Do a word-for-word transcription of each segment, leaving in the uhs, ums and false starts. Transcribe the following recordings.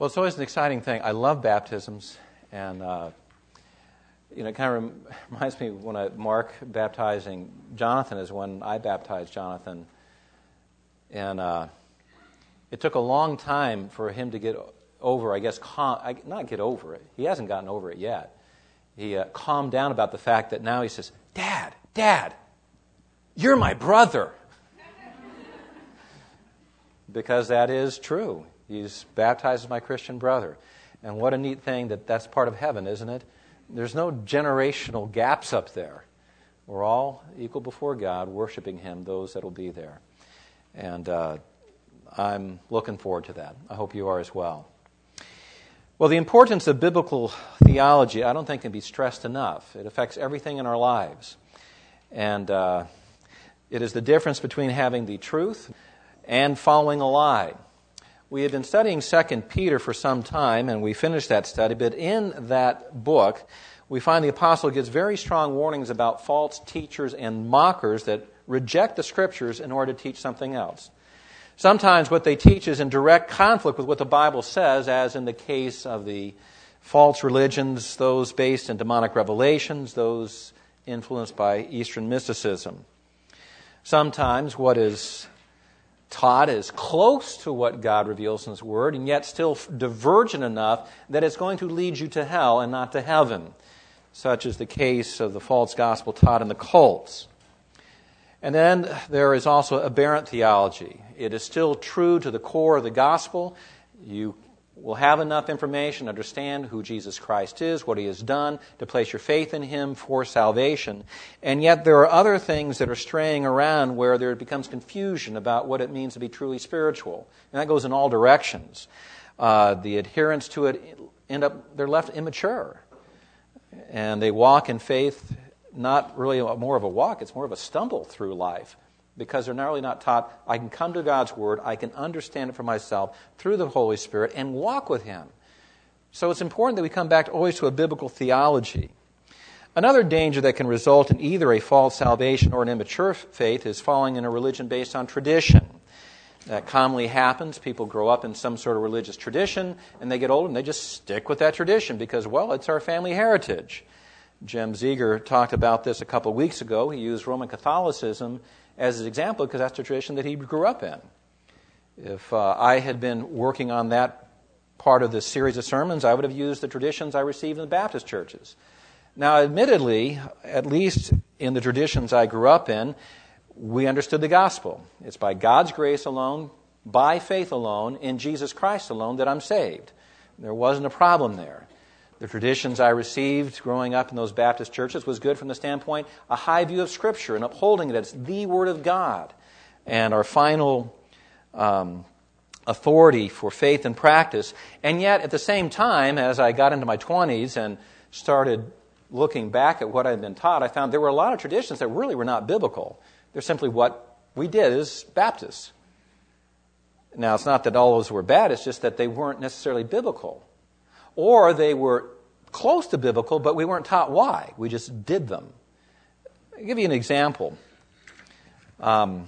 Well, it's always an exciting thing. I love baptisms, and uh, you know, it kind of rem- reminds me when I, Mark baptizing Jonathan is when I baptized Jonathan, and uh, it took a long time for him to get over, I guess, calm, I, not get over it. He hasn't gotten over it yet. He uh, calmed down about the fact that now he says, "Dad, Dad, you're my brother," because that is true. He's baptized as my Christian brother. And what a neat thing that that's part of heaven, isn't it? There's no generational gaps up there. We're all equal before God, worshiping Him, those that will be there. And uh, I'm looking forward to that. I hope you are as well. Well, the importance of biblical theology, I don't think can be stressed enough. It affects everything in our lives. And uh, it is the difference between having the truth and following a lie. We had been studying Second Peter for some time, and we finished that study. But in that book, we find the apostle gives very strong warnings about false teachers and mockers that reject the Scriptures in order to teach something else. Sometimes what they teach is in direct conflict with what the Bible says, as in the case of the false religions, those based in demonic revelations, those influenced by Eastern mysticism. Sometimes what is taught is close to what God reveals in His Word, and yet still divergent enough that it's going to lead you to hell and not to heaven, such is the case of the false gospel taught in the cults. And then there is also aberrant theology. It is still true to the core of the gospel. You will have enough information to understand who Jesus Christ is, what He has done, to place your faith in Him for salvation. And yet there are other things that are straying around where there becomes confusion about what it means to be truly spiritual. And that goes in all directions. Uh, the adherents to it end up, they're left immature. And they walk in faith, not really more of a walk, it's more of a stumble through life. Because they're not really not taught, I can come to God's Word, I can understand it for myself through the Holy Spirit and walk with Him. So it's important that we come back always to a biblical theology. Another danger that can result in either a false salvation or an immature faith is falling in a religion based on tradition. That commonly happens. People grow up in some sort of religious tradition, and they get older and they just stick with that tradition because, well, it's our family heritage. Jim Zeger talked about this a couple of weeks ago. He used Roman Catholicism as an example because that's the tradition that he grew up in. If uh, I had been working on that part of this series of sermons, I would have used the traditions I received in the Baptist churches. Now, admittedly, at least in the traditions I grew up in, we understood the gospel. It's by God's grace alone, by faith alone, in Jesus Christ alone that I'm saved. There wasn't a problem there. The traditions I received growing up in those Baptist churches was good from the standpoint, a high view of Scripture and upholding it as the Word of God. And our final um, authority for faith and practice. And yet, at the same time, as I got into my twenties and started looking back at what I'd been taught, I found there were a lot of traditions that really were not biblical. They're simply what we did as Baptists. Now, it's not that all those were bad, it's just that they weren't necessarily biblical. Or they were close to biblical, but we weren't taught why. We just did them. I'll give you an example. Um,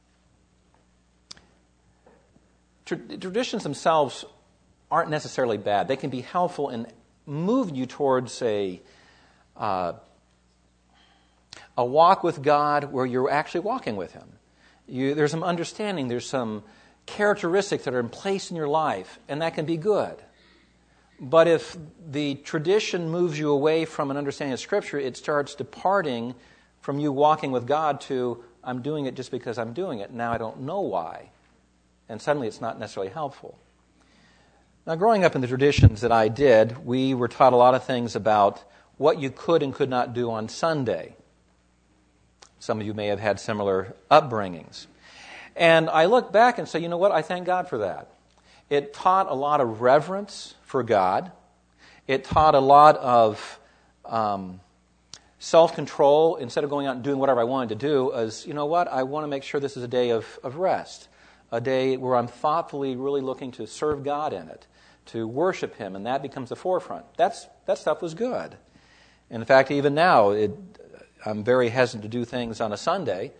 tra- traditions themselves aren't necessarily bad. They can be helpful in moving you towards a uh, a walk with God where you're actually walking with Him. You, there's some understanding. There's some characteristics that are in place in your life, and that can be good. But if the tradition moves you away from an understanding of Scripture, it starts departing from you walking with God to, I'm doing it just because I'm doing it. Now I don't know why. And suddenly it's not necessarily helpful. Now, growing up in the traditions that I did, we were taught a lot of things about what you could and could not do on Sunday. Some of you may have had similar upbringings. And I look back and say, you know what? I thank God for that. It taught a lot of reverence for God. It taught a lot of um, self-control. Instead of going out and doing whatever I wanted to do, as, you know what, I want to make sure this is a day of, of rest, a day where I'm thoughtfully really looking to serve God in it, to worship Him, and that becomes the forefront. That's that stuff was good. In fact, even now, it, I'm very hesitant to do things on a Sunday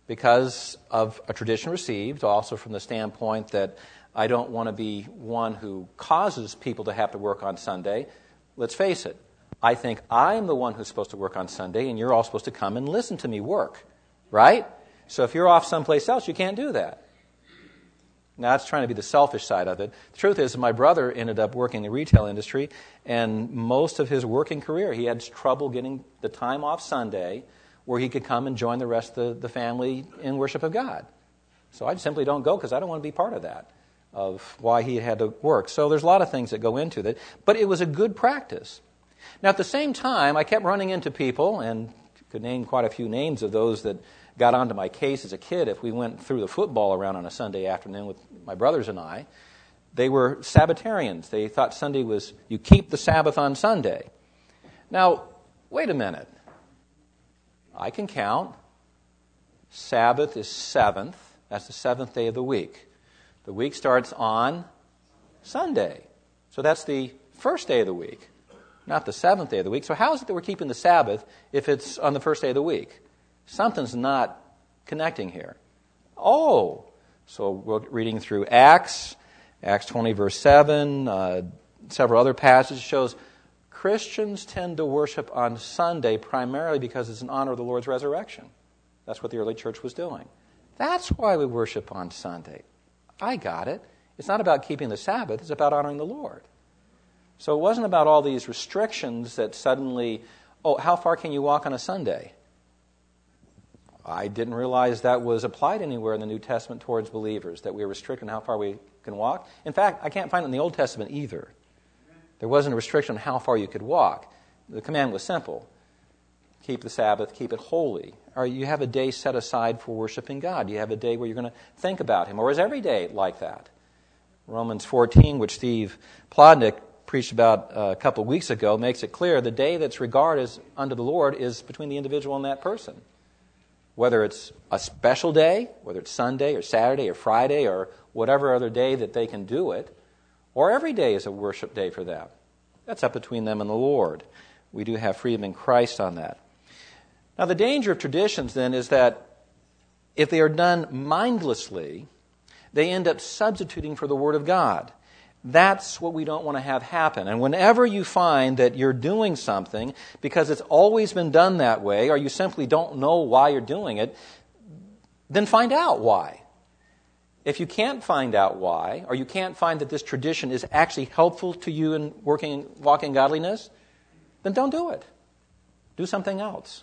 because of a tradition received, also from the standpoint that I don't want to be one who causes people to have to work on Sunday. Let's face it, I think I'm the one who's supposed to work on Sunday, and you're all supposed to come and listen to me work, right? So if you're off someplace else, you can't do that. Now, that's trying to be the selfish side of it. The truth is, my brother ended up working in the retail industry, and most of his working career, he had trouble getting the time off Sunday where he could come and join the rest of the family in worship of God. So I simply don't go because I don't want to be part of that, of why he had to work. So there's a lot of things that go into that, but it was a good practice. Now, at the same time, I kept running into people, and could name quite a few names of those that got onto my case as a kid if we went through the football around on a Sunday afternoon with my brothers and I. They were Sabbatarians. They thought Sunday was, you keep the Sabbath on Sunday. Now, wait a minute. I can count. Sabbath is seventh. That's the seventh day of the week. The week starts on Sunday. So that's the first day of the week, not the seventh day of the week. So how is it that we're keeping the Sabbath if it's on the first day of the week? Something's not connecting here. Oh, so we're reading through Acts, Acts twenty, verse seven, uh, several other passages shows Christians tend to worship on Sunday primarily because it's in honor of the Lord's resurrection. That's what the early church was doing. That's why we worship on Sunday. I got it. It's not about keeping the Sabbath. It's about honoring the Lord. So it wasn't about all these restrictions that suddenly, oh, how far can you walk on a Sunday? I didn't realize that was applied anywhere in the New Testament towards believers, that we are restricted on how far we can walk. In fact, I can't find it in the Old Testament either. There wasn't a restriction on how far you could walk. The command was simple. Keep the Sabbath, keep it holy. Or you have a day set aside for worshiping God. You have a day where you're going to think about Him. Or is every day like that? Romans fourteen, which Steve Plodnick preached about a couple of weeks ago, makes it clear the day that's regarded as unto the Lord is between the individual and that person. Whether it's a special day, whether it's Sunday or Saturday or Friday or whatever other day that they can do it, or every day is a worship day for them. That's up between them and the Lord. We do have freedom in Christ on that. Now, the danger of traditions, then, is that if they are done mindlessly, they end up substituting for the Word of God. That's what we don't want to have happen. And whenever you find that you're doing something because it's always been done that way, or you simply don't know why you're doing it, then find out why. If you can't find out why, or you can't find that this tradition is actually helpful to you in working, walking godliness, then don't do it. Do something else.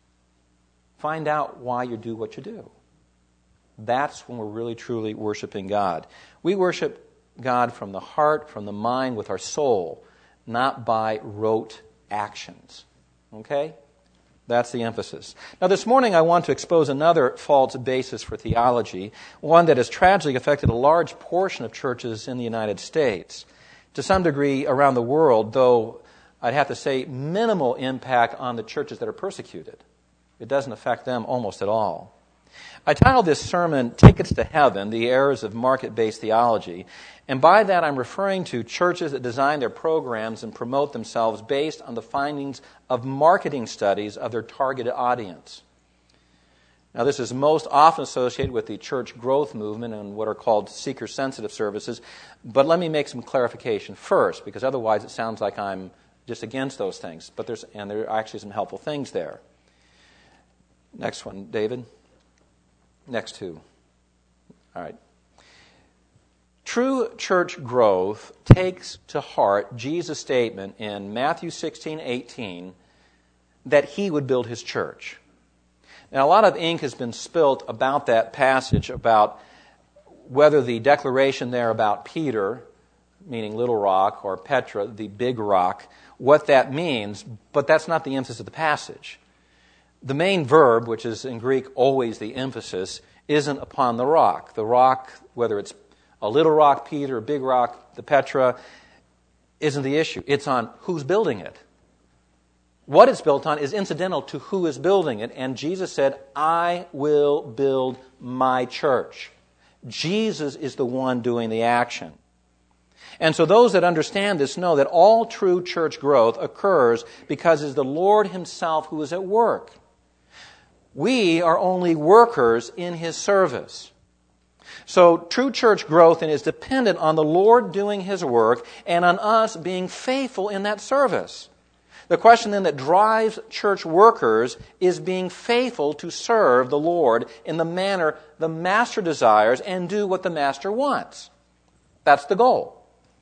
Find out why you do what you do. That's when we're really, truly worshiping God. We worship God from the heart, from the mind, with our soul, not by rote actions. Okay? That's the emphasis. Now, this morning I want to expose another false basis for theology, one that has tragically affected a large portion of churches in the United States. To some degree around the world, though I'd have to say minimal impact on the churches that are persecuted. It doesn't affect them almost at all. I titled this sermon, Tickets to Heaven, the Errors of Market-Based Theology. And by that I'm referring to churches that design their programs and promote themselves based on the findings of marketing studies of their targeted audience. Now, this is most often associated with the church growth movement and what are called seeker-sensitive services. But let me make some clarification first, because otherwise it sounds like I'm just against those things. But there's and there are actually some helpful things there. Next one, David. Next two. All right. True church growth takes to heart Jesus' statement in Matthew sixteen eighteen that He would build His church. Now, a lot of ink has been spilt about that passage, about whether the declaration there about Peter, meaning little rock, or Petra, the big rock, what that means, but that's not the emphasis of the passage. The main verb, which is in Greek always the emphasis, isn't upon the rock. The rock, whether it's a little rock, Peter, a big rock, the Petra, isn't the issue. It's on who's building it. What it's built on is incidental to who is building it. And Jesus said, I will build my church. Jesus is the one doing the action. And so those that understand this know that all true church growth occurs because it's the Lord Himself who is at work. We are only workers in His service. So true church growth is dependent on the Lord doing His work and on us being faithful in that service. The question then that drives church workers is being faithful to serve the Lord in the manner the Master desires and do what the Master wants. That's the goal.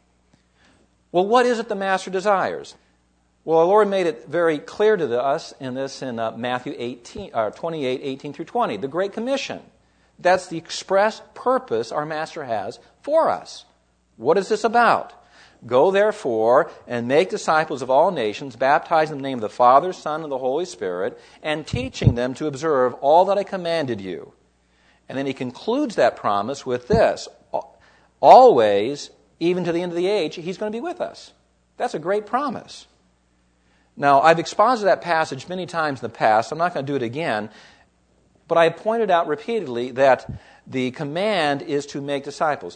Well, what is it the Master desires? Well, the Lord made it very clear to us in this in uh, Matthew eighteen, uh, twenty-eight, eighteen through twenty, the Great Commission. That's the express purpose our Master has for us. What is this about? Go, therefore, and make disciples of all nations, baptizing in the name of the Father, Son, and the Holy Spirit, and teaching them to observe all that I commanded you. And then he concludes that promise with this: always, even to the end of the age, He's going to be with us. That's a great promise. Now, I've exposited that passage many times in the past. I'm not going to do it again. But I pointed out repeatedly that the command is to make disciples.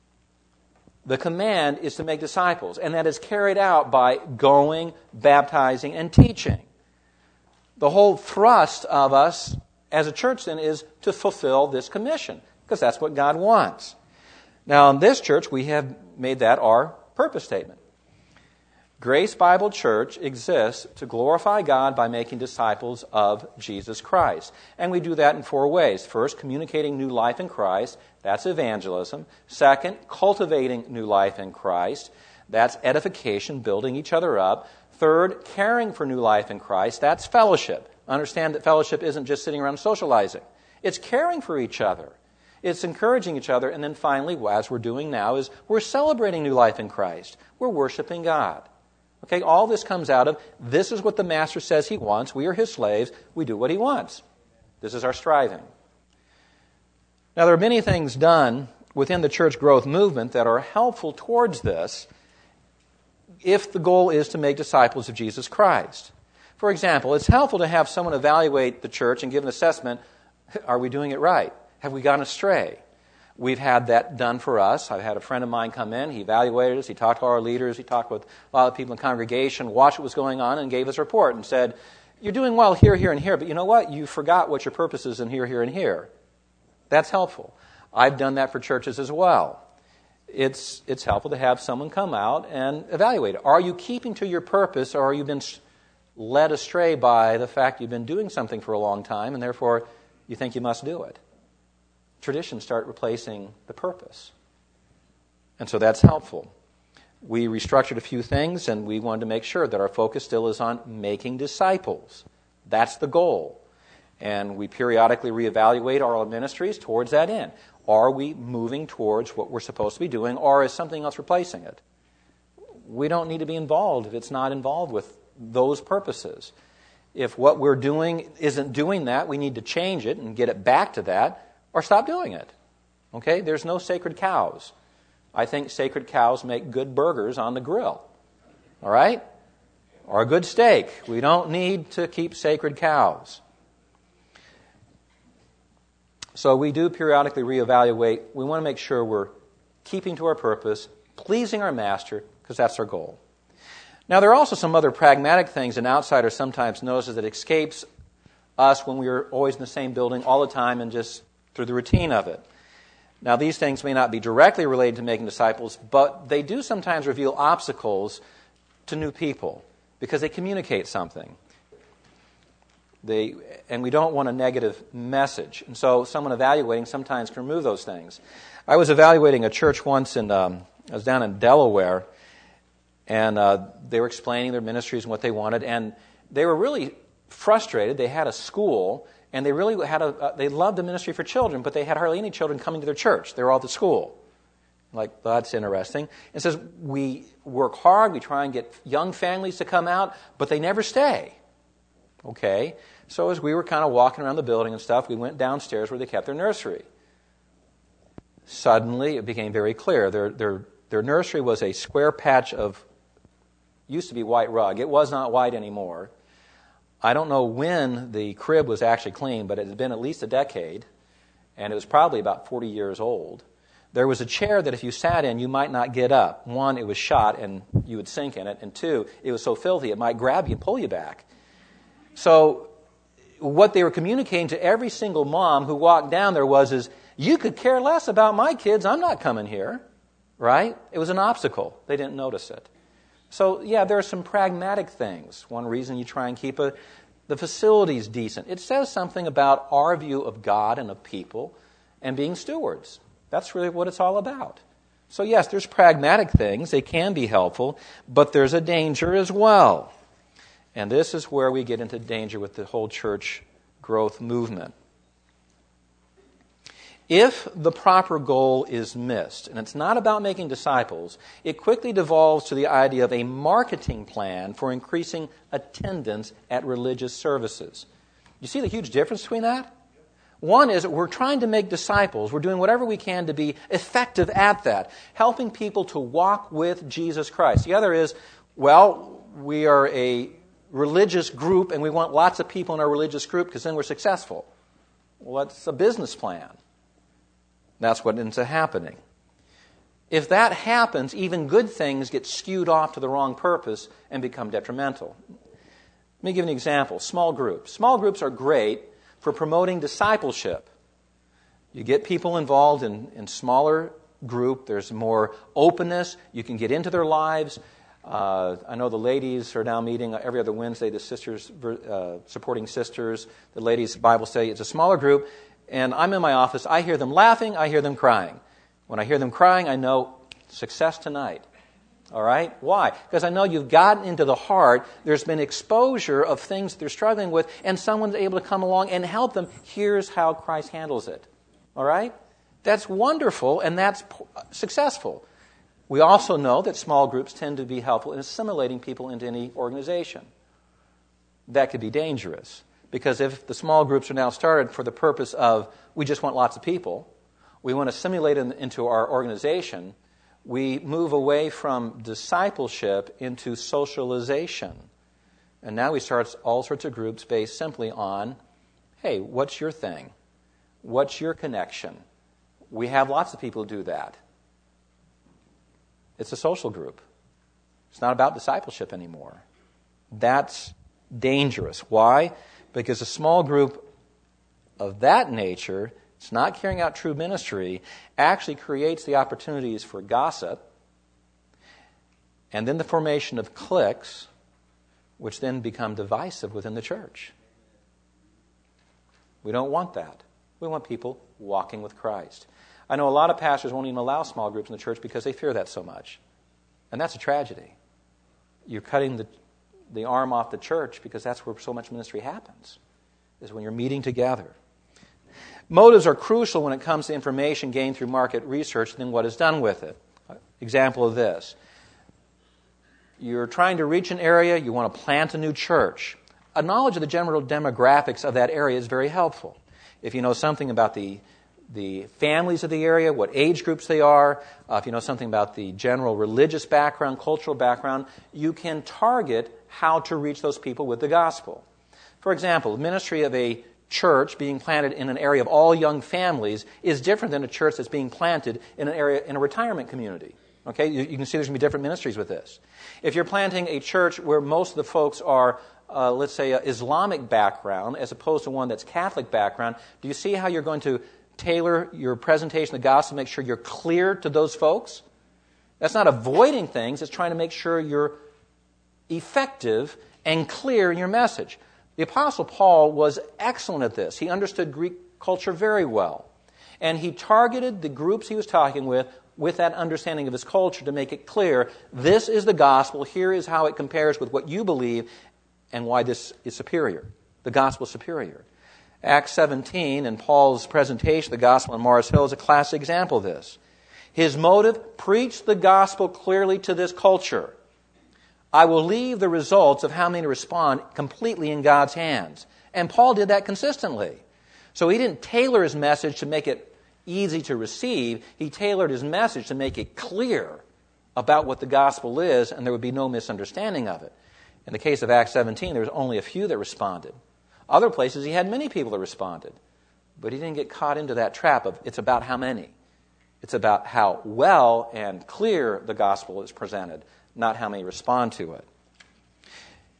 The command is to make disciples, and that is carried out by going, baptizing, and teaching. The whole thrust of us as a church then is to fulfill this commission, because that's what God wants. Now, in this church, we have made that our purpose statement. Grace Bible Church exists to glorify God by making disciples of Jesus Christ. And we do that in four ways. First, communicating new life in Christ. That's evangelism. Second, cultivating new life in Christ. That's edification, building each other up. Third, caring for new life in Christ. That's fellowship. Understand that fellowship isn't just sitting around socializing. It's caring for each other. It's encouraging each other. And then finally, as we're doing now, is we're celebrating new life in Christ. We're worshiping God. Okay, all this comes out of, this is what the Master says He wants. We are His slaves. We do what He wants. This is our striving. Now, there are many things done within the church growth movement that are helpful towards this if the goal is to make disciples of Jesus Christ. For example, it's helpful to have someone evaluate the church and give an assessment. Are we doing it right? Have we gone astray? We've had that done for us. I've had a friend of mine come in. He evaluated us. He talked to our leaders. He talked with a lot of people in the congregation, watched what was going on, and gave us a report and said, you're doing well here, here, and here, but you know what? You forgot what your purpose is in here, here, and here. That's helpful. I've done that for churches as well. It's, it's helpful to have someone come out and evaluate it. Are you keeping to your purpose, or are you been led astray by the fact you've been doing something for a long time, and therefore you think you must do it? Traditions start replacing the purpose. And so that's helpful. We restructured a few things, and we wanted to make sure that our focus still is on making disciples. That's the goal. And we periodically reevaluate our ministries towards that end. Are we moving towards what we're supposed to be doing, or is something else replacing it? We don't need to be involved if it's not involved with those purposes. If what we're doing isn't doing that, we need to change it and get it back to that, or stop doing it. Okay? There's no sacred cows. I think sacred cows make good burgers on the grill. All right? Or a good steak. We don't need to keep sacred cows. So we do periodically reevaluate. We want to make sure we're keeping to our purpose, pleasing our Master, because that's our goal. Now, there are also some other pragmatic things an outsider sometimes notices that escapes us when we are always in the same building all the time and just through the routine of it. Now, these things may not be directly related to making disciples, but they do sometimes reveal obstacles to new people because they communicate something. They, and we don't want a negative message. And so someone evaluating sometimes can remove those things. I was evaluating a church once, in, um, I was down in Delaware, and uh, they were explaining their ministries and what they wanted, and they were really frustrated. They had a school, and they really had a, uh, they loved the ministry for children, but they had hardly any children coming to their church. They were all at the school. Like, that's interesting. It says, we work hard, we try and get young families to come out, but they never stay. Okay, so as we were kind of walking around the building and stuff, we went downstairs where they kept their nursery. Suddenly, it became very clear. Their, their, their nursery was a square patch of, used to be white rug. It was not white anymore. I don't know when the crib was actually cleaned, but it had been at least a decade, and it was probably about forty years old. There was a chair that if you sat in, you might not get up. One, it was shot, and you would sink in it, and two, it was so filthy, it might grab you and pull you back. So what they were communicating to every single mom who walked down there was, is, you could care less about my kids, I'm not coming here. Right? It was an obstacle. They didn't notice it. So, yeah, there are some pragmatic things. One reason you try and keep a, the facilities decent. It says something about our view of God and of people and being stewards. That's really what it's all about. So, yes, there's pragmatic things. They can be helpful, but there's a danger as well. And this is where we get into danger with the whole church growth movement. If the proper goal is missed, and it's not about making disciples, it quickly devolves to the idea of a marketing plan for increasing attendance at religious services. You see the huge difference between that? One is that we're trying to make disciples. We're doing whatever we can to be effective at that, helping people to walk with Jesus Christ. The other is, well, we are a religious group and we want lots of people in our religious group because then we're successful. Well, that's a business plan. That's what ends up happening. If that happens, even good things get skewed off to the wrong purpose and become detrimental. Let me give an example. Small groups. Small groups are great for promoting discipleship. You get people involved in, in smaller group. There's more openness. You can get into their lives. Uh, I know the ladies are now meeting every other Wednesday, the sisters, uh, supporting sisters. The ladies' Bible study. It's a smaller group. And I'm in my office, I hear them laughing, I hear them crying. When I hear them crying, I know success tonight. All right? Why? Because I know you've gotten into the heart, there's been exposure of things they're struggling with, and someone's able to come along and help them. Here's how Christ handles it. All right? That's wonderful, and that's successful. We also know that small groups tend to be helpful in assimilating people into any organization. That could be dangerous. Because if the small groups are now started for the purpose of, we just want lots of people, we want to assimilate them into our organization, we move away from discipleship into socialization. And now we start all sorts of groups based simply on, hey, what's your thing? What's your connection? We have lots of people who do that. It's a social group. It's not about discipleship anymore. That's dangerous. Why? Because a small group of that nature, it's not carrying out true ministry, actually creates the opportunities for gossip and then the formation of cliques, which then become divisive within the church. We don't want that. We want people walking with Christ. I know a lot of pastors won't even allow small groups in the church because they fear that so much. And that's a tragedy. You're cutting the the arm off the church because that's where so much ministry happens, is when you're meeting together. Motives are crucial when it comes to information gained through market research and then what is done with it. Example of this. You're trying to reach an area, you want to plant a new church. A knowledge of the general demographics of that area is very helpful. If you know something about the the families of the area, what age groups they are, uh, if you know something about the general religious background, cultural background, you can target how to reach those people with the gospel. For example, the ministry of a church being planted in an area of all young families is different than a church that's being planted in an area in a retirement community. Okay, you, you can see there's going to be different ministries with this. If you're planting a church where most of the folks are, uh, let's say, an Islamic background as opposed to one that's Catholic background, do you see how you're going to tailor your presentation of the gospel, make sure you're clear to those folks? That's not avoiding things, it's trying to make sure you're effective and clear in your message. The Apostle Paul was excellent at this. He understood Greek culture very well. And he targeted the groups he was talking with with that understanding of his culture to make it clear, this is the gospel, here is how it compares with what you believe, and why this is superior. The gospel is superior. Acts seventeen and Paul's presentation of the gospel on Mars Hill is a classic example of this. His motive, preach the gospel clearly to this culture. I will leave the results of how many respond completely in God's hands. And Paul did that consistently. So he didn't tailor his message to make it easy to receive. He tailored his message to make it clear about what the gospel is, and there would be no misunderstanding of it. In the case of Acts seventeen, there was only a few that responded. Other places, he had many people that responded. But he didn't get caught into that trap of it's about how many. It's about how well and clear the gospel is presented, not how many respond to it.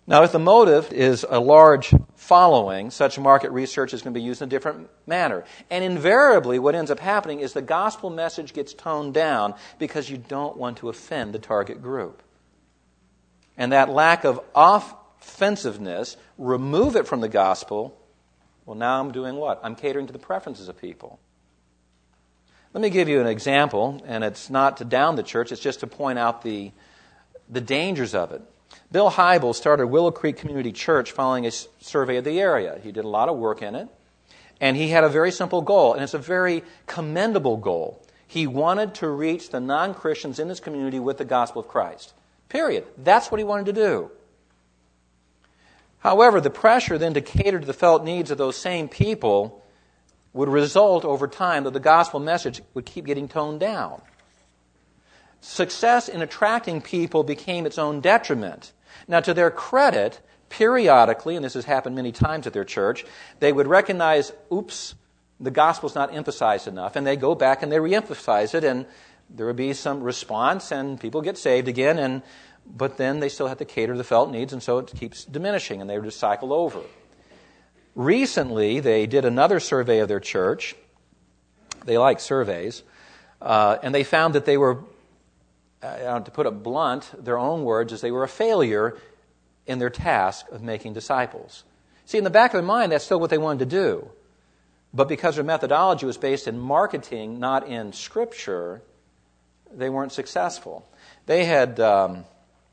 Now, if the motive is a large following, such market research is going to be used in a different manner. And invariably, what ends up happening is the gospel message gets toned down because you don't want to offend the target group. And that lack of offensiveness, remove it from the gospel. Well, now I'm doing what? I'm catering to the preferences of people. Let me give you an example, and it's not to down the church, it's just to point out the, the dangers of it. Bill Hybels started Willow Creek Community Church following a survey of the area. He did a lot of work in it, and he had a very simple goal, and it's a very commendable goal. He wanted to reach the non-Christians in his community with the gospel of Christ. Period. That's what he wanted to do. However, the pressure then to cater to the felt needs of those same people would result over time that the gospel message would keep getting toned down. Success in attracting people became its own detriment. Now, to their credit, periodically, and this has happened many times at their church, they would recognize, oops, the gospel's not emphasized enough, and they go back and they re-emphasize it, and there would be some response, and people get saved again, and but then they still have to cater to the felt needs, and so it keeps diminishing, and they would just cycle over. Recently, they did another survey of their church. They like surveys. Uh, and they found that they were, uh, to put it blunt, their own words, is they were a failure in their task of making disciples. See, in the back of their mind, that's still what they wanted to do. But because their methodology was based in marketing, not in Scripture, they weren't successful. They had, um,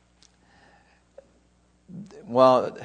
well...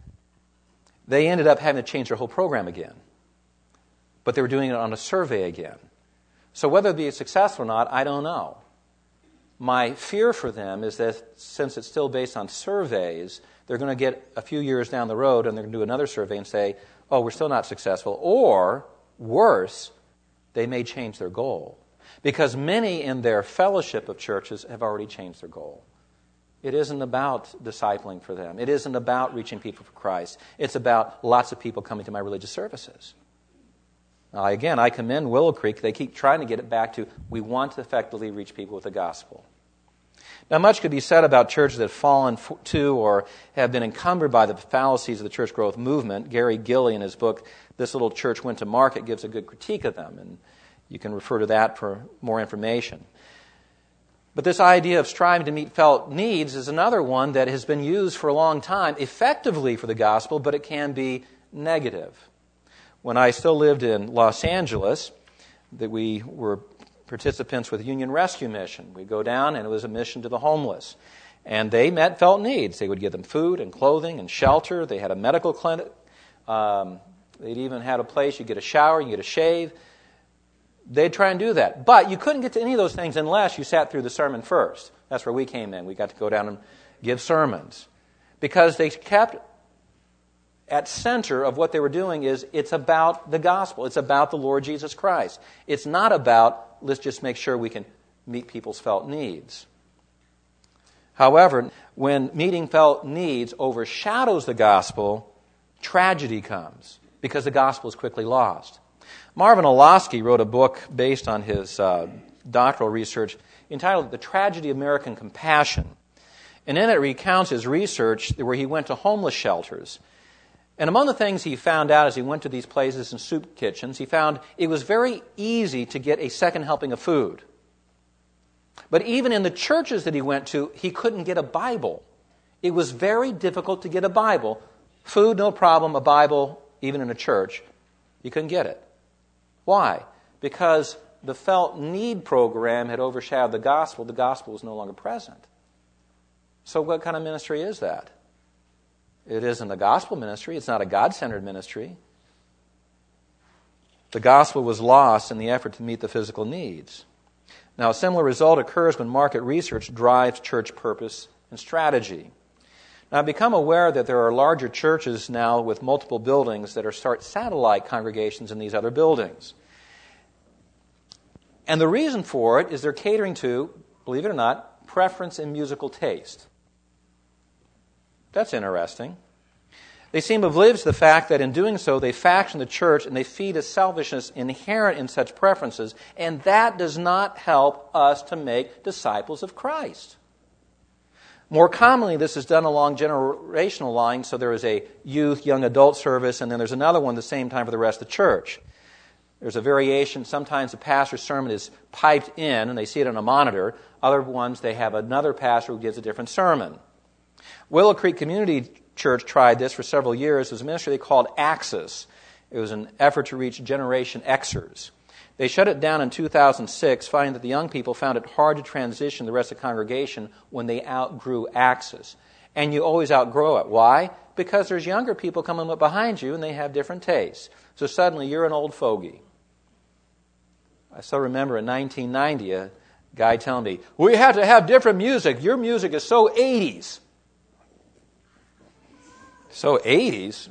They ended up having to change their whole program again. But they were doing it on a survey again. So whether it'd be successful or not, I don't know. My fear for them is that since it's still based on surveys, they're going to get a few years down the road and they're going to do another survey and say, oh, we're still not successful. Or, worse, they may change their goal. Because many in their fellowship of churches have already changed their goal. It isn't about discipling for them. It isn't about reaching people for Christ. It's about lots of people coming to my religious services. Now, again, I commend Willow Creek. They keep trying to get it back to, we want to effectively reach people with the gospel. Now, much could be said about churches that have fallen to or have been encumbered by the fallacies of the church growth movement. Gary Gilley, in his book, This Little Church Went to Market, gives a good critique of them, and you can refer to that for more information. But this idea of striving to meet felt needs is another one that has been used for a long time, effectively for the gospel, but it can be negative. When I still lived in Los Angeles, that we were participants with Union Rescue Mission. We'd go down, and it was a mission to the homeless. And they met felt needs. They would give them food and clothing and shelter. They had a medical clinic. Um, they'd even had a place you get a shower, you get a shave. They'd try and do that. But you couldn't get to any of those things unless you sat through the sermon first. That's where we came in. We got to go down and give sermons. Because they kept at center of what they were doing is it's about the gospel. It's about the Lord Jesus Christ. It's not about, let's just make sure we can meet people's felt needs. However, when meeting felt needs overshadows the gospel, tragedy comes because the gospel is quickly lost. Marvin Olasky wrote a book based on his uh, doctoral research entitled The Tragedy of American Compassion. And in it recounts his research where he went to homeless shelters. And among the things he found out as he went to these places and soup kitchens, he found it was very easy to get a second helping of food. But even in the churches that he went to, he couldn't get a Bible. It was very difficult to get a Bible. Food, no problem. A Bible, even in a church, you couldn't get it. Why? Because the felt need program had overshadowed the gospel. The gospel was no longer present. So what kind of ministry is that? It isn't a gospel ministry. It's not a God-centered ministry. The gospel was lost in the effort to meet the physical needs. Now, a similar result occurs when market research drives church purpose and strategy. Now, I've become aware that there are larger churches now with multiple buildings that are start satellite congregations in these other buildings. And the reason for it is they're catering to, believe it or not, preference in musical taste. That's interesting. They seem oblivious to the fact that in doing so, they faction the church and they feed a selfishness inherent in such preferences, and that does not help us to make disciples of Christ. More commonly, this is done along generational lines, so there is a youth, young adult service, and then there's another one at the same time for the rest of the church. There's a variation. Sometimes the pastor's sermon is piped in, and they see it on a monitor. Other ones, they have another pastor who gives a different sermon. Willow Creek Community Church tried this for several years. It was a ministry they called Axis. It was an effort to reach Generation Xers. They shut it down in two thousand six, finding that the young people found it hard to transition the rest of the congregation when they outgrew Axis. And you always outgrow it. Why? Because there's younger people coming up behind you and they have different tastes. So suddenly you're an old fogey. I still remember in nineteen ninety a guy telling me, we have to have different music. Your music is so eighties. So eighties?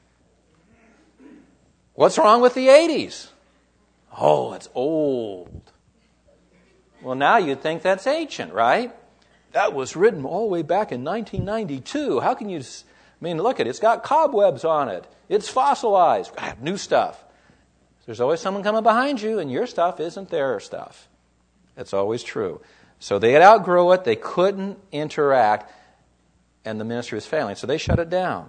What's wrong with the eighties? Oh, it's old. Well, now you'd think that's ancient, right? That was written all the way back in nineteen ninety-two. How can you... I mean, look at it. It's got cobwebs on it. It's fossilized. I have new stuff. There's always someone coming behind you, and your stuff isn't their stuff. That's always true. So they had outgrown it. They couldn't interact, and the ministry was failing. So they shut it down.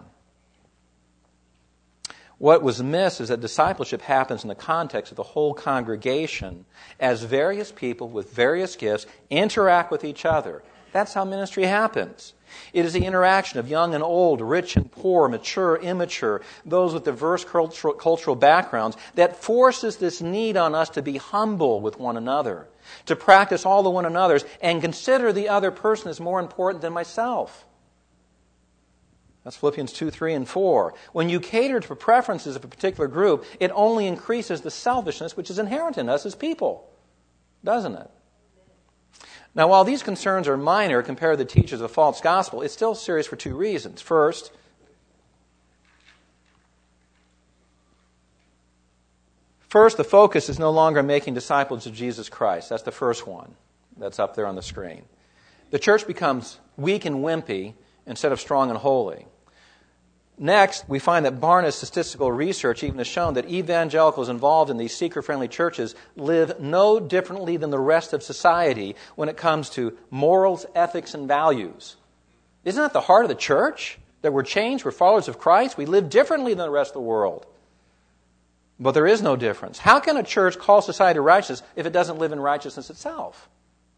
What was missed is that discipleship happens in the context of the whole congregation as various people with various gifts interact with each other. That's how ministry happens. It is the interaction of young and old, rich and poor, mature, immature, those with diverse cultural, cultural backgrounds that forces this need on us to be humble with one another, to practice all the one another's and consider the other person as more important than myself. That's Philippians two, three, and four. When you cater to the preferences of a particular group, it only increases the selfishness which is inherent in us as people, doesn't it? Now, while these concerns are minor compared to the teachers of a false gospel, it's still serious for two reasons. First, first, the focus is no longer making disciples of Jesus Christ. That's the first one. That's up there on the screen. The church becomes weak and wimpy instead of strong and holy. Next, we find that Barna's statistical research even has shown that evangelicals involved in these seeker-friendly churches live no differently than the rest of society when it comes to morals, ethics, and values. Isn't that the heart of the church? That we're changed, we're followers of Christ, we live differently than the rest of the world. But there is no difference. How can a church call society righteous if it doesn't live in righteousness itself?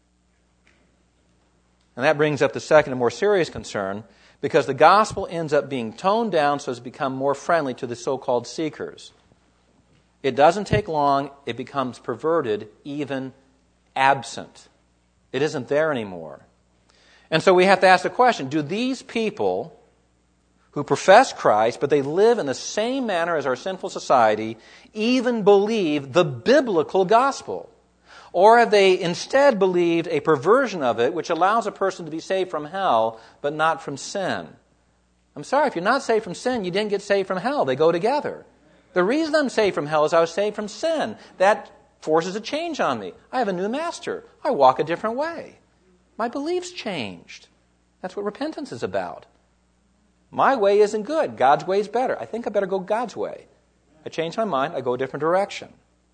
And that brings up the second and more serious concern, because the gospel ends up being toned down so as to become more friendly to the so-called seekers. It doesn't take long, it becomes perverted, even absent. It isn't there anymore. And so we have to ask the question, do these people who profess Christ, but they live in the same manner as our sinful society, even believe the biblical gospel? Or have they instead believed a perversion of it which allows a person to be saved from hell but not from sin? I'm sorry, if you're not saved from sin, you didn't get saved from hell. They go together. The reason I'm saved from hell is I was saved from sin. That forces a change on me. I have a new master. I walk a different way. My beliefs changed. That's what repentance is about. My way isn't good. God's way is better. I think I better go God's way. I change my mind. I go a different direction.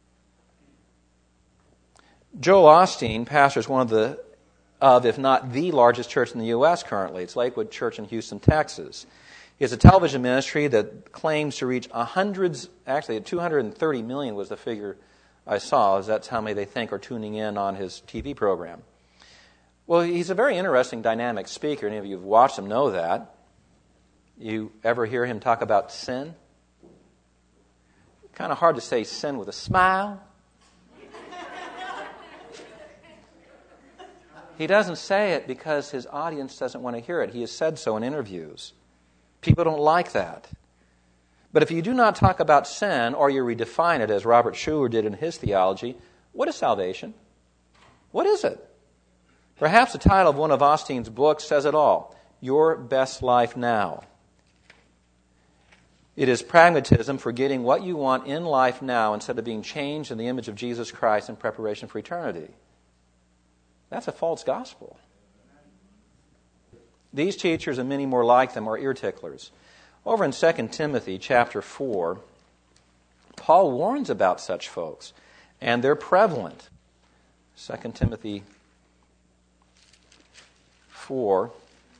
Joel Osteen pastors one of the, of if not the largest church in the U S currently. It's Lakewood Church in Houston, Texas. He has a television ministry that claims to reach hundreds, actually two hundred thirty million was the figure I saw, as that's how many they think are tuning in on his T V program. Well, he's a very interesting, dynamic speaker. Any of you who've watched him know that. You ever hear him talk about sin? Kind of hard to say sin with a smile. He doesn't say it because his audience doesn't want to hear it. He has said so in interviews. People don't like that. But if you do not talk about sin, or you redefine it as Robert Schuller did in his theology, what is salvation? What is it? Perhaps the title of one of Osteen's books says it all. Your Best Life Now. It is pragmatism for getting what you want in life now instead of being changed in the image of Jesus Christ in preparation for eternity. That's a false gospel. These teachers and many more like them are ear ticklers. Over in Second Timothy chapter four, Paul warns about such folks, and they're prevalent. Second Timothy four,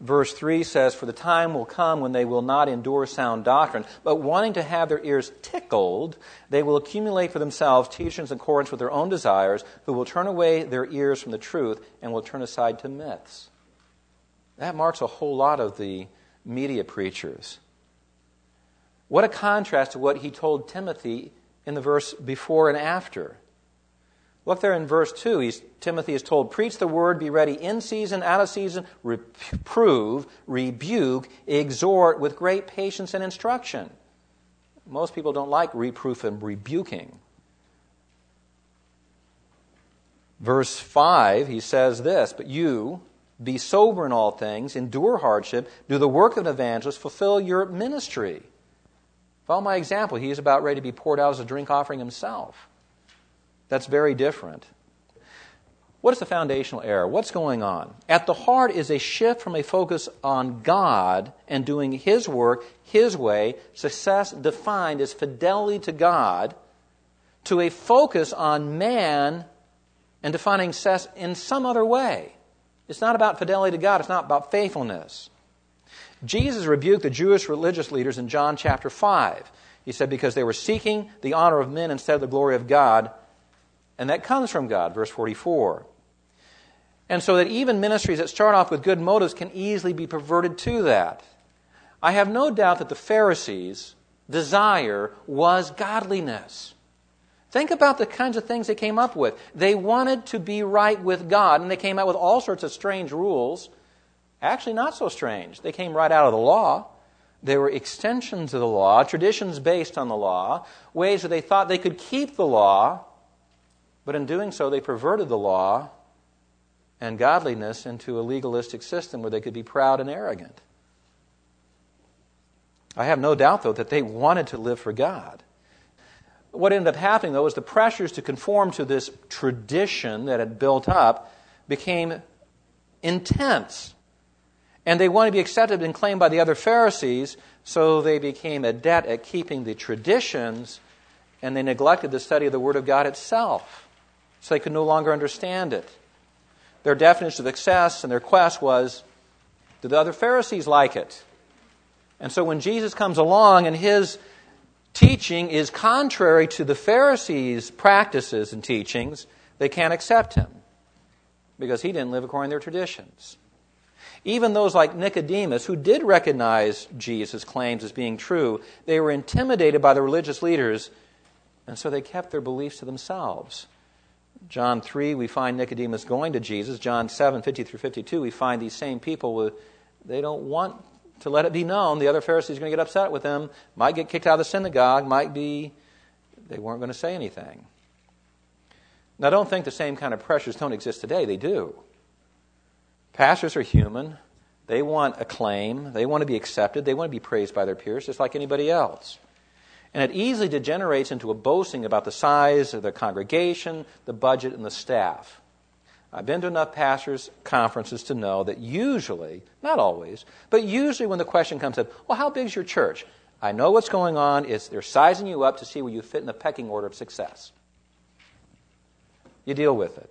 Verse three says, "For the time will come when they will not endure sound doctrine, but wanting to have their ears tickled, they will accumulate for themselves teachers in accordance with their own desires, who will turn away their ears from the truth and will turn aside to myths." That marks a whole lot of the media preachers. What a contrast to what he told Timothy in the verse before and after. Look there in verse two. He's, Timothy is told, "Preach the word, be ready in season, out of season, reprove, rebuke, exhort with great patience and instruction." Most people don't like reproof and rebuking. Verse five, he says this, "But you, be sober in all things, endure hardship, do the work of an evangelist, fulfill your ministry." Follow my example. He is about ready to be poured out as a drink offering himself. That's very different. What is the foundational error? What's going on? At the heart is a shift from a focus on God and doing His work His way, success defined as fidelity to God, to a focus on man and defining success in some other way. It's not about fidelity to God. It's not about faithfulness. Jesus rebuked the Jewish religious leaders in John chapter five. He said, because they were seeking the honor of men instead of the glory of God, and that comes from God, verse forty-four. And so that even ministries that start off with good motives can easily be perverted to that. I have no doubt that the Pharisees' desire was godliness. Think about the kinds of things they came up with. They wanted to be right with God, and they came out with all sorts of strange rules. Actually, not so strange. They came right out of the law. They were extensions of the law, traditions based on the law, ways that they thought they could keep the law, but in doing so, they perverted the law and godliness into a legalistic system where they could be proud and arrogant. I have no doubt, though, that they wanted to live for God. What ended up happening, though, is the pressures to conform to this tradition that had built up became intense. And they wanted to be accepted and claimed by the other Pharisees, so they became adept at keeping the traditions, and they neglected the study of the Word of God itself. So they could no longer understand it. Their definition of success and their quest was, do the other Pharisees like it? And so when Jesus comes along and his teaching is contrary to the Pharisees' practices and teachings, they can't accept him because he didn't live according to their traditions. Even those like Nicodemus, who did recognize Jesus' claims as being true, they were intimidated by the religious leaders, and so they kept their beliefs to themselves. John three, we find Nicodemus going to Jesus. John seven, fifty through fifty-two, we find these same people, they don't want to let it be known. The other Pharisees are going to get upset with them, might get kicked out of the synagogue, might be, they weren't going to say anything. Now, don't think the same kind of pressures don't exist today. They do. Pastors are human. They want acclaim. They want to be accepted. They want to be praised by their peers, just like anybody else. And it easily degenerates into a boasting about the size of the congregation, the budget, and the staff. I've been to enough pastors' conferences to know that usually, not always, but usually when the question comes up, well, how big is your church? I know what's going on. It's they're sizing you up to see where you fit in the pecking order of success. You deal with it.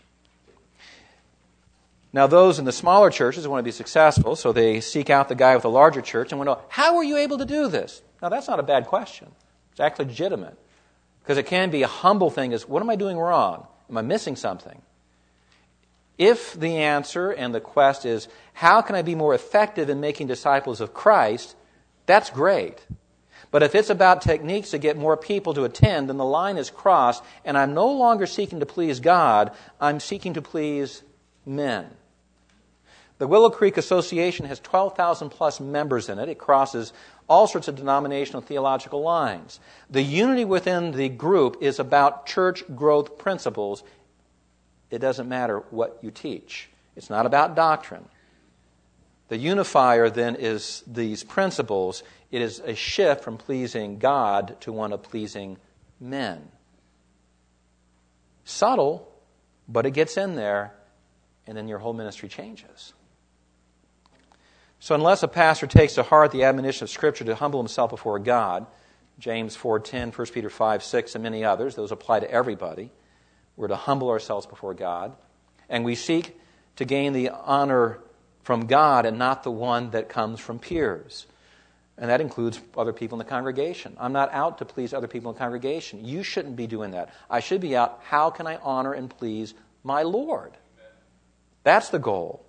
Now, those in the smaller churches want to be successful, so they seek out the guy with the larger church and want to know, how were you able to do this? Now, that's not a bad question. It's actually legitimate. Because it can be a humble thing is, what am I doing wrong? Am I missing something? If the answer and the quest is, how can I be more effective in making disciples of Christ, that's great. But if it's about techniques to get more people to attend, then the line is crossed, and I'm no longer seeking to please God, I'm seeking to please men. The Willow Creek Association has twelve thousand plus members in it. It crosses all sorts of denominational theological lines. The unity within the group is about church growth principles. It doesn't matter what you teach. It's not about doctrine. The unifier then is these principles. It is a shift from pleasing God to one of pleasing men. Subtle, but it gets in there, and then your whole ministry changes. So unless a pastor takes to heart the admonition of Scripture to humble himself before God, James four ten, First Peter five six, and many others, those apply to everybody. We're to humble ourselves before God. And we seek to gain the honor from God and not the one that comes from peers. And that includes other people in the congregation. I'm not out to please other people in the congregation. You shouldn't be doing that. I should be out, how can I honor and please my Lord? That's the goal.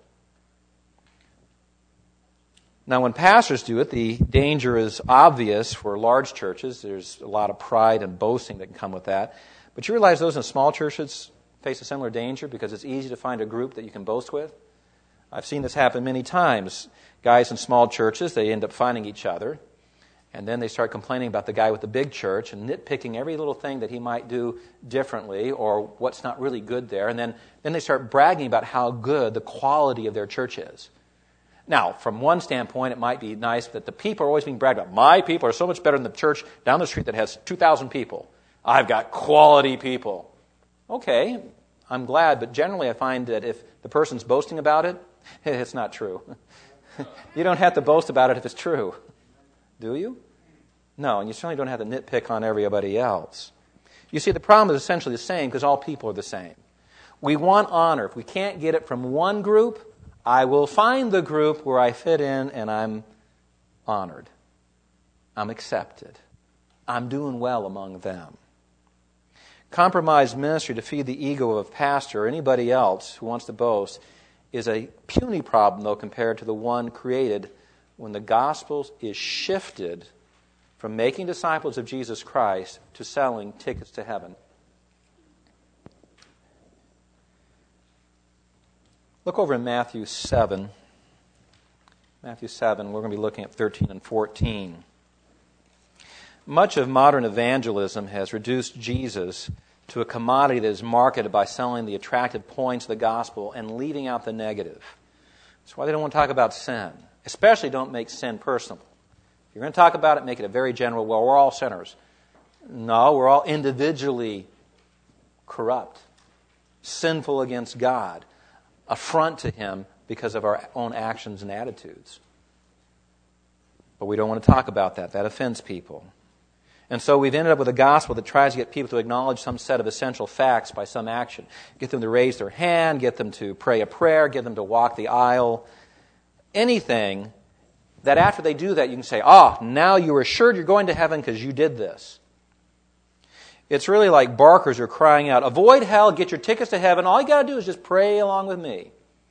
Now, when pastors do it, the danger is obvious for large churches. There's a lot of pride and boasting that can come with that. But you realize those in small churches face a similar danger because it's easy to find a group that you can boast with. I've seen this happen many times. Guys in small churches, they end up finding each other, and then they start complaining about the guy with the big church and nitpicking every little thing that he might do differently or what's not really good there. And then, then they start bragging about how good the quality of their church is. Now, from one standpoint, it might be nice that the people are always being bragged about. My people are so much better than the church down the street that has two thousand people. I've got quality people. Okay, I'm glad, but generally I find that if the person's boasting about it, it's not true. You don't have to boast about it if it's true. Do you? No, and you certainly don't have to nitpick on everybody else. You see, the problem is essentially the same because all people are the same. We want honor. If we can't get it from one group, I will find the group where I fit in and I'm honored. I'm accepted. I'm doing well among them. Compromised ministry to feed the ego of a pastor or anybody else who wants to boast is a puny problem, though, compared to the one created when the gospel is shifted from making disciples of Jesus Christ to selling tickets to heaven. Look over in Matthew seven. Matthew seven, we're going to be looking at thirteen and fourteen. Much of modern evangelism has reduced Jesus to a commodity that is marketed by selling the attractive points of the gospel and leaving out the negative. That's why they don't want to talk about sin. Especially don't make sin personal. If you're going to talk about it, make it a very general, well, we're all sinners. No, we're all individually corrupt, sinful against God, affront to Him because of our own actions and attitudes. But we don't want to talk about that. That offends people. And so we've ended up with a gospel that tries to get people to acknowledge some set of essential facts by some action. Get them to raise their hand, get them to pray a prayer, get them to walk the aisle. Anything that after they do that you can say, ah, now you are assured you're going to heaven because you did this. It's really like barkers are crying out, avoid hell, get your tickets to heaven. All you got to do is just pray along with me.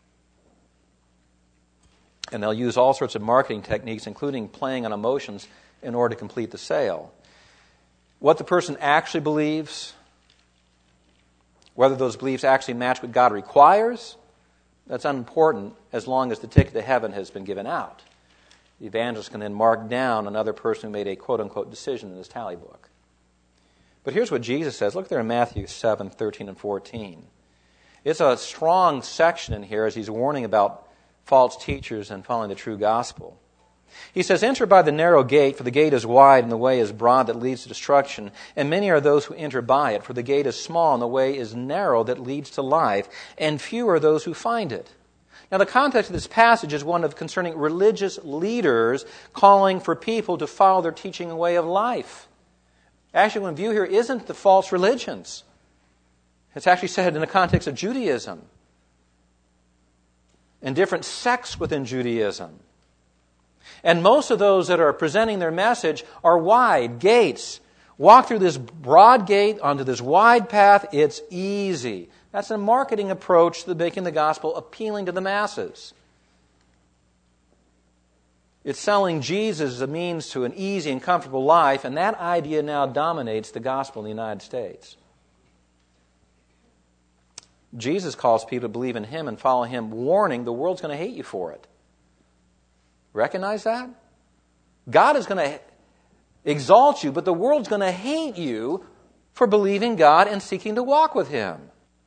And they'll use all sorts of marketing techniques, including playing on emotions, in order to complete the sale. What the person actually believes, whether those beliefs actually match what God requires, that's unimportant as long as the ticket to heaven has been given out. The evangelist can then mark down another person who made a quote-unquote decision in his tally book. But here's what Jesus says. Look there in Matthew seven, thirteen and fourteen. It's a strong section in here as he's warning about false teachers and following the true gospel. He says, enter by the narrow gate, for the gate is wide and the way is broad that leads to destruction, and many are those who enter by it, for the gate is small and the way is narrow that leads to life, and few are those who find it. Now, the context of this passage is one of concerning religious leaders calling for people to follow their teaching and way of life. Actually, what in view here isn't the false religions. It's actually said in the context of Judaism and different sects within Judaism. And most of those that are presenting their message are wide gates. Walk through this broad gate onto this wide path. It's easy. That's a marketing approach to making the gospel appealing to the masses. It's selling Jesus as a means to an easy and comfortable life, and that idea now dominates the gospel in the United States. Jesus calls people to believe in Him and follow Him, warning the world's going to hate you for it. Recognize that? God is going to exalt you, but the world's going to hate you for believing God and seeking to walk with Him.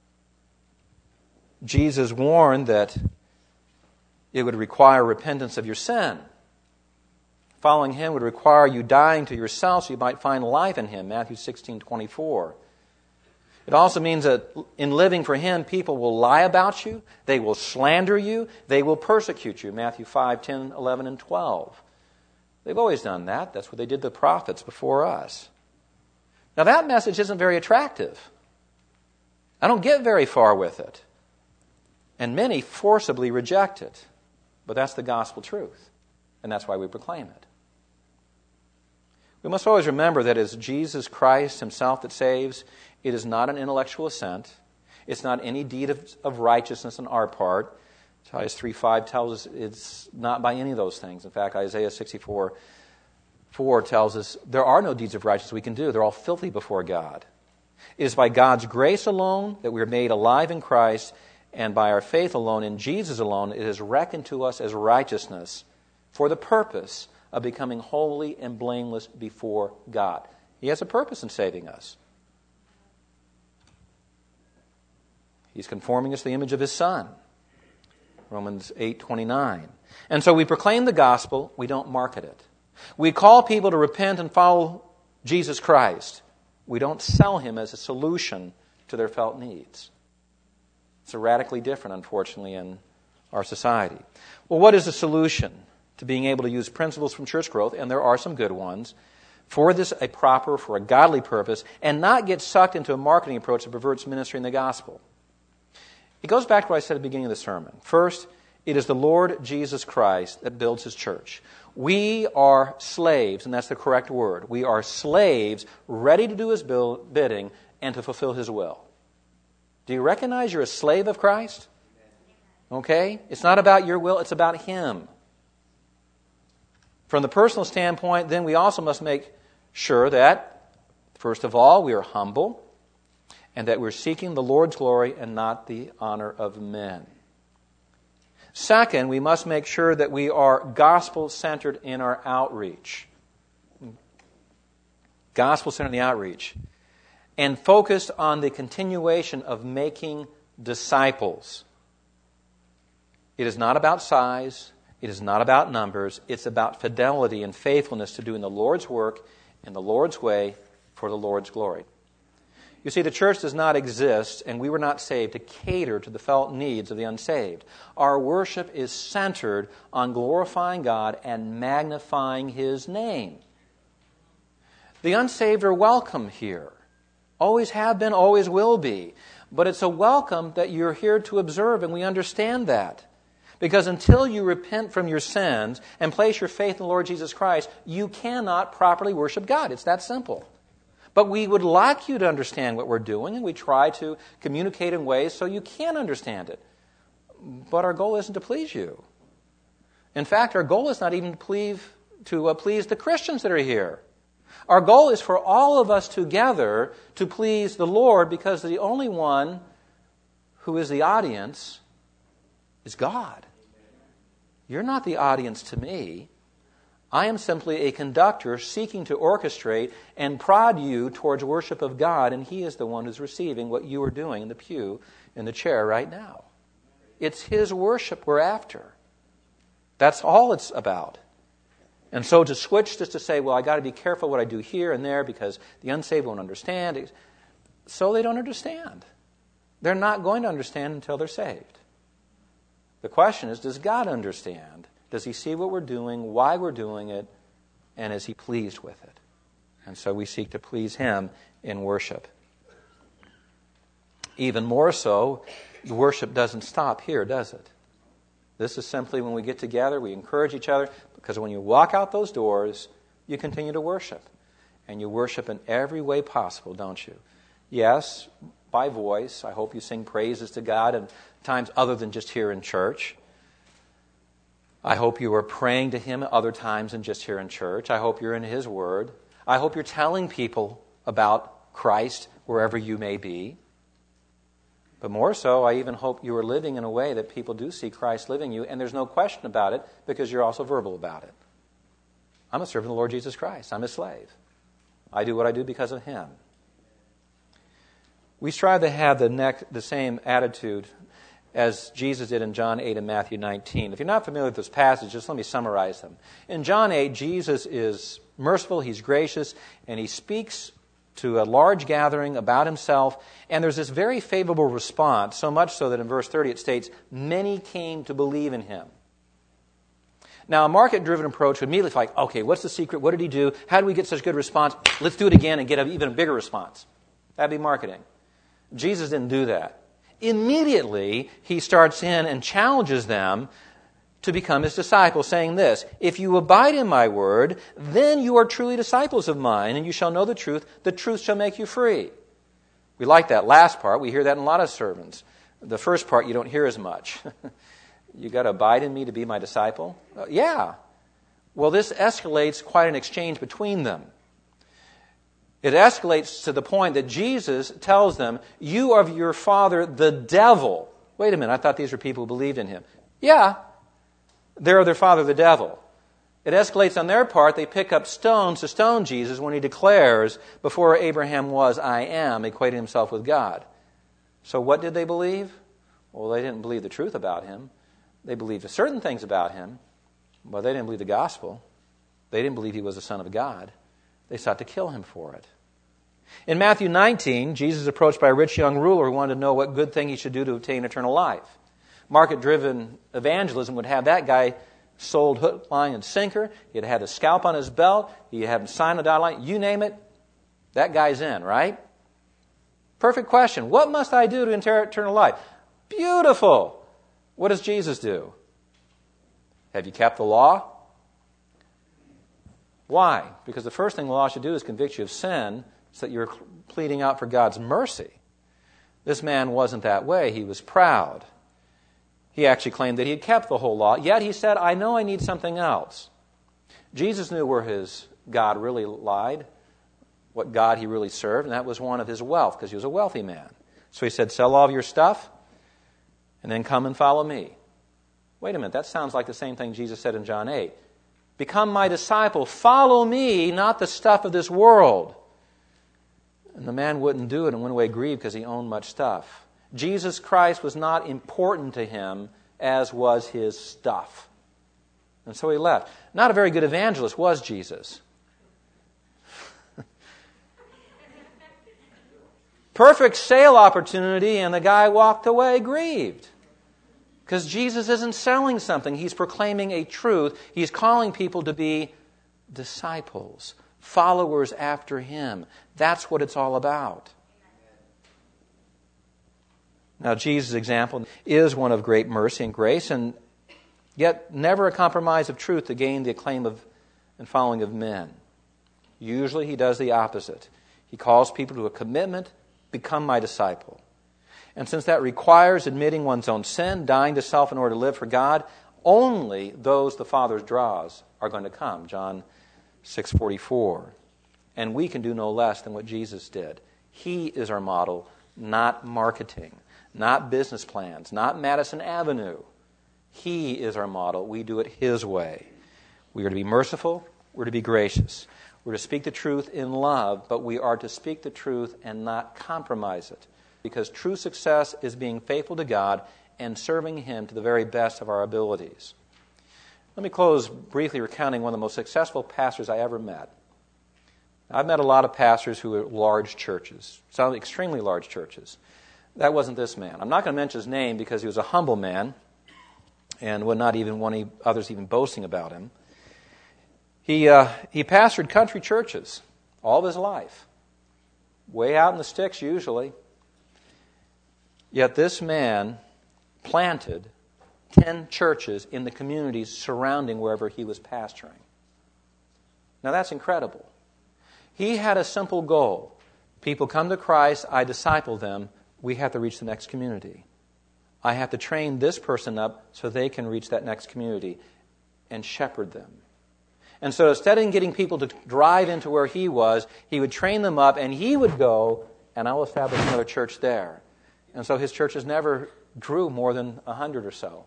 Jesus warned that it would require repentance of your sin. Following Him would require you dying to yourself so you might find life in Him, Matthew sixteen twenty-four. It also means that in living for Him, people will lie about you, they will slander you, they will persecute you, Matthew five, ten, eleven, and twelve. They've always done that. That's what they did to the prophets before us. Now that message isn't very attractive. I don't get very far with it. And many forcibly reject it. But that's the gospel truth, and that's why we proclaim it. We must always remember that it's Jesus Christ himself that saves. It is not an intellectual assent. It's not any deed of, of righteousness on our part. Titus three five tells us it's not by any of those things. In fact, Isaiah sixty-four four tells us there are no deeds of righteousness we can do. They're all filthy before God. It is by God's grace alone that we are made alive in Christ, and by our faith alone in Jesus alone, it is reckoned to us as righteousness for the purpose of becoming holy and blameless before God. He has a purpose in saving us. He's conforming us to the image of His Son. Romans eight twenty-nine. And so we proclaim the gospel, we don't market it. We call people to repent and follow Jesus Christ. We don't sell Him as a solution to their felt needs. It's radically different, unfortunately, in our society. Well, what is the solution to being able to use principles from church growth, and there are some good ones, for this a proper, for a godly purpose, and not get sucked into a marketing approach that perverts ministry and the gospel? It goes back to what I said at the beginning of the sermon. First, it is the Lord Jesus Christ that builds His church. We are slaves, and that's the correct word. We are slaves ready to do His bidding and to fulfill His will. Do you recognize you're a slave of Christ? Okay? It's not about your will, it's about Him. From the personal standpoint, then we also must make sure that, first of all, we are humble and that we're seeking the Lord's glory and not the honor of men. Second, we must make sure that we are gospel-centered in our outreach. Gospel-centered in the outreach. And focused on the continuation of making disciples. It is not about size. It is not about numbers. It's about fidelity and faithfulness to doing the Lord's work in the Lord's way for the Lord's glory. You see, the church does not exist, and we were not saved to cater to the felt needs of the unsaved. Our worship is centered on glorifying God and magnifying His name. The unsaved are welcome here. Always have been, always will be. But it's a welcome that you're here to observe, and we understand that. Because until you repent from your sins and place your faith in the Lord Jesus Christ, you cannot properly worship God. It's that simple. But we would like you to understand what we're doing, and we try to communicate in ways so you can understand it. But our goal isn't to please you. In fact, our goal is not even to please, to uh, please the Christians that are here. Our goal is for all of us together to please the Lord, because the only one who is the audience is God. You're not the audience to me. I am simply a conductor seeking to orchestrate and prod you towards worship of God, and He is the one who's receiving what you are doing in the pew, in the chair right now. It's His worship we're after. That's all it's about. And so to switch just to say, well, I got to be careful what I do here and there because the unsaved won't understand, so they don't understand. They're not going to understand until they're saved. The question is, does God understand? Does He see what we're doing, why we're doing it, and is He pleased with it? And so we seek to please Him in worship. Even more so, the worship doesn't stop here, does it? This is simply when we get together, we encourage each other, because when you walk out those doors, you continue to worship. And you worship in every way possible, don't you? Yes, by voice. I hope you sing praises to God at times other than just here in church. I hope you are praying to Him at other times than just here in church. I hope you're in His Word. I hope you're telling people about Christ wherever you may be. But more so, I even hope you are living in a way that people do see Christ living you, and there's no question about it because you're also verbal about it. I'm a servant of the Lord Jesus Christ. I'm His slave. I do what I do because of Him. We strive to have the, next, the same attitude as Jesus did in John eight and Matthew nineteen. If you're not familiar with those passages, let me summarize them. In John eight, Jesus is merciful, He's gracious, and He speaks to a large gathering about Himself, and there's this very favorable response, so much so that in verse thirty it states, many came to believe in Him. Now, a market-driven approach would immediately be like, okay, what's the secret? What did He do? How do we get such good response? Let's do it again and get an even bigger response. That'd be marketing. Jesus didn't do that. Immediately, He starts in and challenges them to become his disciples, saying this, "If you abide in my word, then you are truly disciples of mine, and you shall know the truth. The truth shall make you free." We like that last part. We hear that in a lot of sermons. The first part you don't hear as much. You got to abide in me to be my disciple? Uh, yeah. Well, this escalates quite an exchange between them. It escalates to the point that Jesus tells them, "You are of your father, the devil." Wait a minute, I thought these were people who believed in him. Yeah, they're of their father, the devil. It escalates on their part. They pick up stones to stone Jesus when he declares, "Before Abraham was, I am," equating himself with God. So what did they believe? Well, they didn't believe the truth about him. They believed certain things about him, but they didn't believe the gospel. They didn't believe he was the Son of God. They sought to kill him for it. In Matthew nineteen, Jesus is approached by a rich young ruler who wanted to know what good thing he should do to obtain eternal life. Market-driven evangelism would have that guy sold hook, line, and sinker. He'd have a scalp on his belt. He'd have him sign a dotted line. You name it, that guy's in, right? Perfect question. What must I do to inherit eternal life? Beautiful. What does Jesus do? Have you kept the law? Why? Because the first thing the law should do is convict you of sin so that you're pleading out for God's mercy. This man wasn't that way. He was proud. He actually claimed that he had kept the whole law, yet he said, "I know I need something else." Jesus knew where his God really lied, what God he really served, and that was one of his wealth, because he was a wealthy man. So he said, "Sell all of your stuff, and then come and follow me." Wait a minute, that sounds like the same thing Jesus said in John eight. "Become my disciple, follow me, not the stuff of this world." And the man wouldn't do it and went away grieved because he owned much stuff. Jesus Christ was not important to him as was his stuff. And so he left. Not a very good evangelist, was Jesus? Perfect sale opportunity, and the guy walked away grieved. Because Jesus isn't selling something. He's proclaiming a truth. He's calling people to be disciples, followers after him. That's what it's all about. Now, Jesus' example is one of great mercy and grace, and yet never a compromise of truth to gain the acclaim of and following of men. Usually he does the opposite. He calls people to a commitment, become my disciple. And since that requires admitting one's own sin, dying to self in order to live for God, only those the Father draws are going to come. John six forty-four. And we can do no less than what Jesus did. He is our model, not marketing, not business plans, not Madison Avenue. He is our model. We do it His way. We are to be merciful. We're to be gracious. We're to speak the truth in love, but we are to speak the truth and not compromise it. Because true success is being faithful to God and serving Him to the very best of our abilities. Let me close briefly recounting one of the most successful pastors I ever met. I've met a lot of pastors who are large churches, some extremely large churches. That wasn't this man. I'm not going to mention his name because he was a humble man and would not even want others even boasting about him. He uh, he pastored country churches all of his life, way out in the sticks usually. Yet this man planted ten churches in the communities surrounding wherever he was pastoring. Now that's incredible. He had a simple goal. People come to Christ, I disciple them, we have to reach the next community. I have to train this person up so they can reach that next community and shepherd them. And so instead of getting people to drive into where he was, he would train them up and he would go and I will establish another church there. And so his churches never drew more than a hundred or so.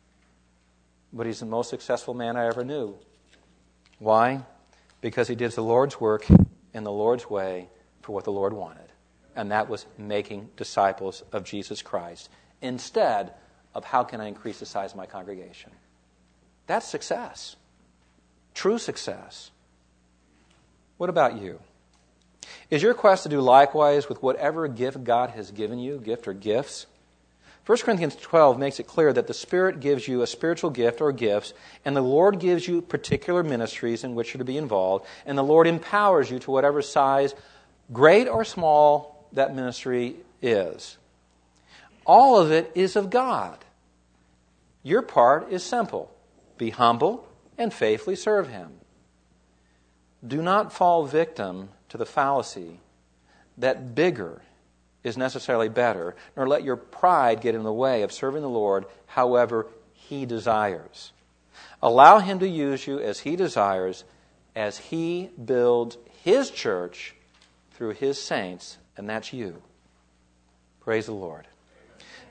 But he's the most successful man I ever knew. Why? Because he did the Lord's work in the Lord's way for what the Lord wanted. And that was making disciples of Jesus Christ instead of how can I increase the size of my congregation. That's success. True success. What about you? Is your quest to do likewise with whatever gift God has given you, gift or gifts? First Corinthians twelve makes it clear that the Spirit gives you a spiritual gift or gifts, and the Lord gives you particular ministries in which you're to be involved, and the Lord empowers you to whatever size, great or small, that ministry is. All of it is of God. Your part is simple. Be humble and faithfully serve Him. Do not fall victim to the fallacy that bigger is necessarily better, nor let your pride get in the way of serving the Lord however He desires. Allow Him to use you as He desires, as He builds His church through His saints, and that's you. Praise the Lord.